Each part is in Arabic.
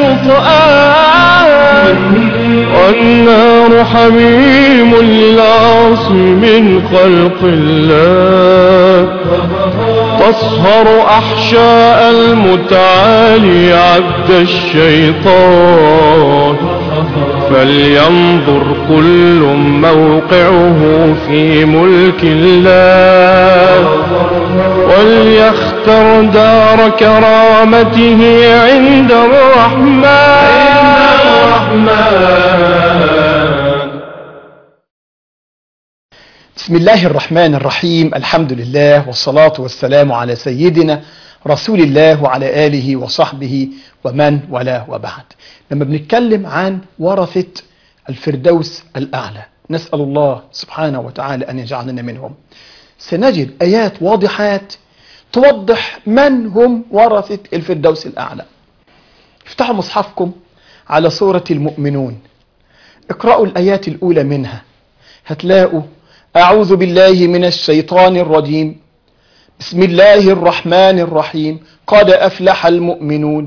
شطآن، والنار حميم العاصي من خلق الله، تصهر أحشاء المتعالي عبد الشيطان، فلينظر كل موقعه في ملك الله، وليختر دار كرامته عند الرحمن. بسم الله الرحمن الرحيم. الحمد لله والصلاة والسلام على سيدنا رسول الله وعلى آله وصحبه ومن والاه وبعد. لما بنتكلم عن ورثة الفردوس الأعلى، نسأل الله سبحانه وتعالى أن يجعلنا منهم، سنجد آيات واضحات توضح من هم ورثة الفردوس الأعلى. افتحوا مصحفكم على سورة المؤمنون، اقرأوا الآيات الأولى منها، هتلاقوا أعوذ بالله من الشيطان الرجيم، بسم الله الرحمن الرحيم، قد أفلح المؤمنون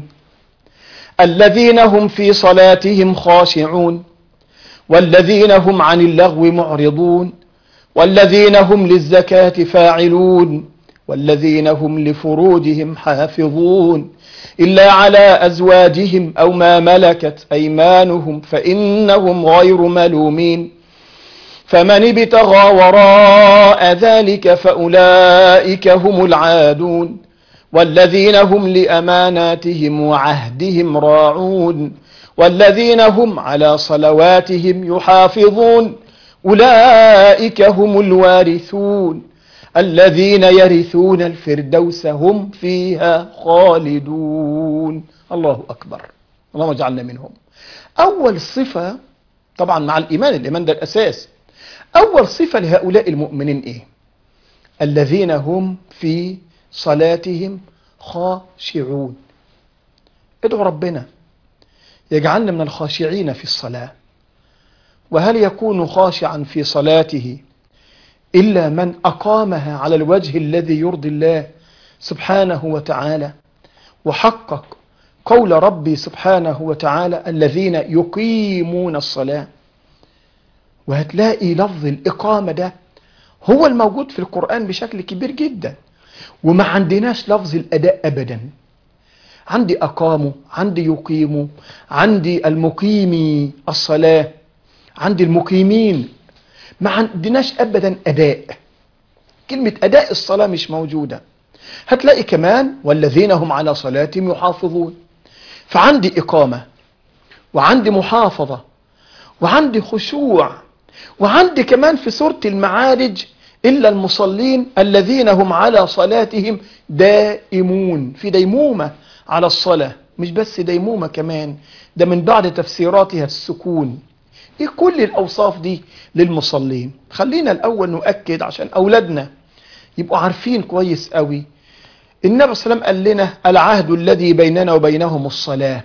الذين هم في صلاتهم خاشعون، والذين هم عن اللغو معرضون، والذين هم للزكاة فاعلون، والذين هم لفروجهم حافظون إلا على أزواجهم أو ما ملكت أيمانهم فإنهم غير ملومين، فمن ابتغى وراء ذلك فأولئك هم العادون، والذين هم لأماناتهم وعهدهم راعون، والذين هم على صلواتهم يحافظون، أولئك هم الوارثون الذين يرثون الفردوس هم فيها خالدون. الله أكبر، اللهم اجعلنا منهم. أول صفة طبعا مع الإيمان ده الأساس. أول صفة لهؤلاء المؤمنين إيه؟ الذين هم في صلاتهم خاشعون. ادعوا ربنا يجعلنا من الخاشعين في الصلاة. وهل يكون خاشعا في صلاته إلا من أقامها على الوجه الذي يرضي الله سبحانه وتعالى، وحقق قول ربي سبحانه وتعالى الذين يقيمون الصلاة. وهتلاقي لفظ الإقامة ده هو الموجود في القرآن بشكل كبير جدا، وما عندناش لفظ الأداء أبدا. عندي أقاموا، عندي يقيموا، عندي المقيمي الصلاة، عندي المقيمين، ما عندناش أبدا أداء. كلمة أداء الصلاة مش موجودة. هتلاقي كمان والذين هم على صلاتهم يحافظون. فعندي إقامة، وعندي محافظة، وعندي خشوع، وعندي كمان في سورة المعارج إلا المصلين الذين هم على صلاتهم دائمون. في ديمومة على الصلاة، مش بس ديمومة كمان، ده من بعد تفسيراتها السكون. إيه كل الأوصاف دي للمصلين؟ خلينا الأول نؤكد عشان أولادنا يبقوا عارفين كويس قوي. النبي صلى الله عليه وسلم قال لنا العهد الذي بيننا وبينهم الصلاة.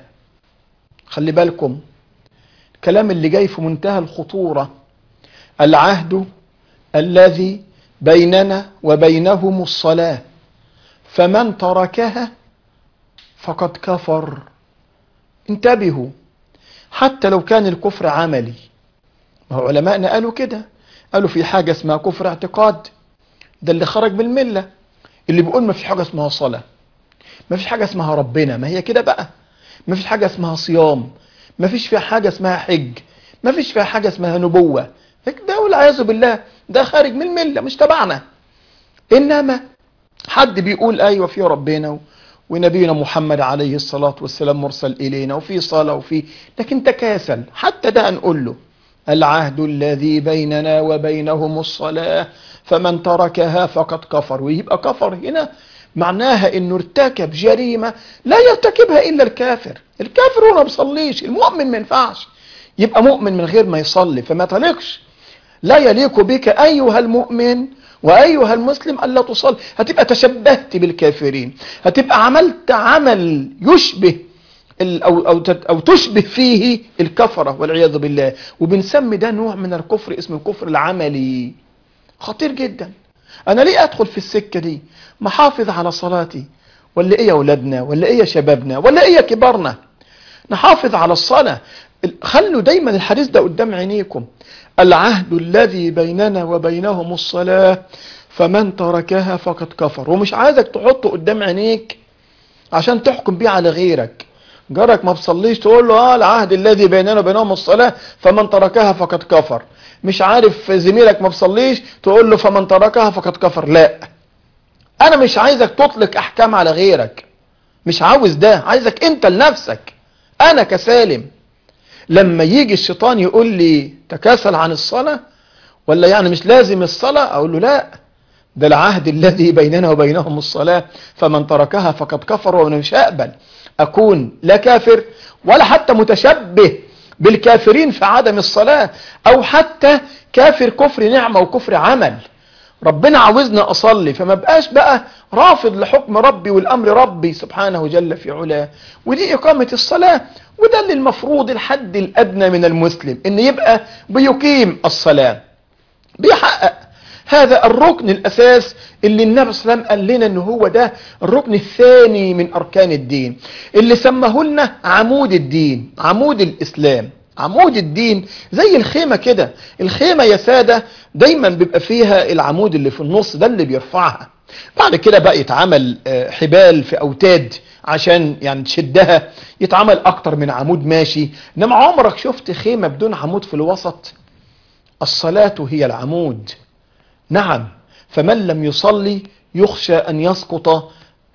خلي بالكم الكلام اللي جاي في منتهى الخطورة. العهد الذي بيننا وبينهم الصلاة، فمن تركها فقد كفر. انتبهوا، حتى لو كان الكفر عملي. ما هو علماءنا قالوا كده، قالوا في حاجة اسمها كفر اعتقاد، ده اللي خرج من الملة، اللي بيقول ما فيش حاجة اسمها صلاة، ما فيش حاجة اسمها ربنا، ما هي كده بقى، ما فيش حاجة اسمها صيام، ما فيش فيها حاجة اسمها حج، ما فيش فيها حاجة اسمها نبوة. ده والعياذ بالله ده خارج من الملة، مش تبعنا. إنما حد بيقول أيوة في ربنا ونبينا محمد عليه الصلاة والسلام مرسل إلينا وفي صلاة وفي، لكن تكاسل. حتى ده هنقول له العهد الذي بيننا وبينهم الصلاة فمن تركها فقد كفر. ويبقى كفر هنا معناها انه ارتكب جريمة لا يرتكبها الا الكافر. الكافر هو ما بيصليش، المؤمن ما ينفعش يبقى مؤمن من غير ما يصلي، فما تليقش. لا يليق بك ايها المؤمن وايها المسلم الا تصلي. هتبقى تشبهت بالكافرين، هتبقى عملت عمل يشبه أو تشبه فيه الكفرة والعياذ بالله. وبنسمي ده نوع من الكفر اسمه الكفر العملي، خطير جدا. أنا ليه أدخل في السكة دي؟ محافظ على صلاتي ولا إيه يا أولادنا، ولا إيه يا شبابنا، ولا إيه يا كبارنا؟ نحافظ على الصلاة. خلوا دايما الحديث ده قدام عينيكم: العهد الذي بيننا وبينهم الصلاة فمن تركها فقد كفر. ومش عايزك تحطه قدام عينيك عشان تحكم بيه على غيرك. جارك ما بصليش تقول له العهد الذي بيننا وبينهم الصلاة فمن تركها فقد كفر. مش عارف زميلك ما بصليش تقول له فمن تركها فقد كفر. لا، انا مش عايزك تطلق احكام على غيرك، مش عاوز ده. عايزك انت لنفسك. انا كسالم لما يجي الشيطان يقول لي تكاسل عن الصلاة ولا يعني مش لازم الصلاة، اقول له لا، ده العهد الذي بيننا وبينهم الصلاة فمن تركها فقد كفر. وانا مش هقبل اكون لا كافر ولا حتى متشبه بالكافرين في عدم الصلاة، او حتى كافر كفر نعمة وكفر عمل. ربنا عاوزنا اصلي، فما بقاش بقى رافض لحكم ربي والامر ربي سبحانه جل في علاه. ودي اقامة الصلاة، وده اللي المفروض الحد الادنى من المسلم ان يبقى بيقيم الصلاة، بيحقق هذا الركن الاساس اللي النبي صلى الله عليه وسلم قال لنا ان هو ده الركن الثاني من اركان الدين، اللي سماه لنا عمود الدين، عمود الاسلام. عمود الدين زي الخيمة كده. الخيمة يا سادة دايما بيبقى فيها العمود اللي في النص ده اللي بيرفعها. بعد كده بقى يتعمل حبال في اوتاد عشان يعني تشدها، يتعمل اكتر من عمود ماشي. انما عمرك شفت خيمة بدون عمود في الوسط؟ الصلاة هي العمود. نعم، فمن لم يصلي يخشى ان يسقط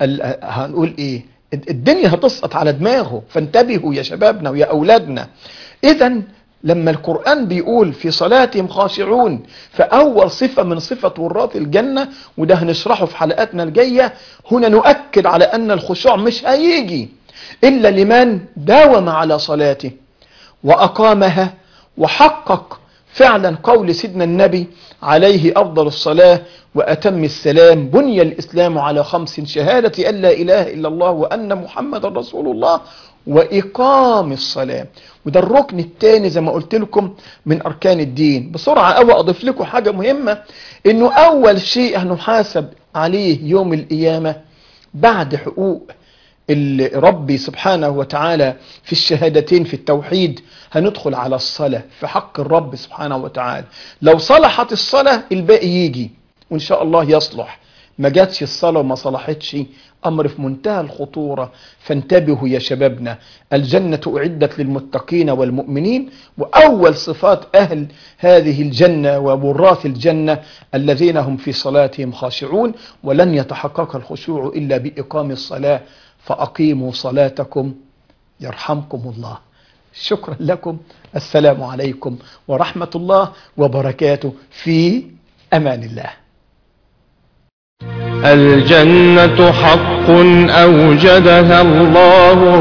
هنقول ايه، الدنيا هتسقط على دماغه. فانتبهوا يا شبابنا ويا اولادنا. اذا لما القرآن بيقول في صلاتهم خاشعون، فاول صفة من صفة وراث الجنة، وده هنشرحه في حلقاتنا الجاية، هنا نؤكد على ان الخشوع مش هيجي الا لمن داوم على صلاته واقامها وحقق فعلا قول سيدنا النبي عليه أفضل الصلاة وأتم السلام: بني الإسلام على 5: شهادة أن لا إله إلا الله وأن محمد رسول الله وإقام الصلاة. وده الركن الثاني زي ما قلت لكم من أركان الدين. بسرعة أو أضيف لكم حاجة مهمة، إنه أول شيء هنحاسب عليه يوم القيامة بعد حقوق ربي سبحانه وتعالى في الشهادتين في التوحيد، هندخل على الصلاة في حق الرب سبحانه وتعالى. لو صلحت الصلاة الباقي يجي وإن شاء الله يصلح. ما جاتش الصلاة وما صلحتش، أمر في منتهى الخطورة. فانتبهوا يا شبابنا. الجنة أعدت للمتقين والمؤمنين، وأول صفات أهل هذه الجنة ووراث الجنة الذين هم في صلاتهم خاشعون. ولن يتحقق الخشوع إلا بإقام الصلاة، فأقيموا صلاتكم يرحمكم الله. شكرا لكم. السلام عليكم ورحمة الله وبركاته. في أمان الله. الجنة حق أوجدها الله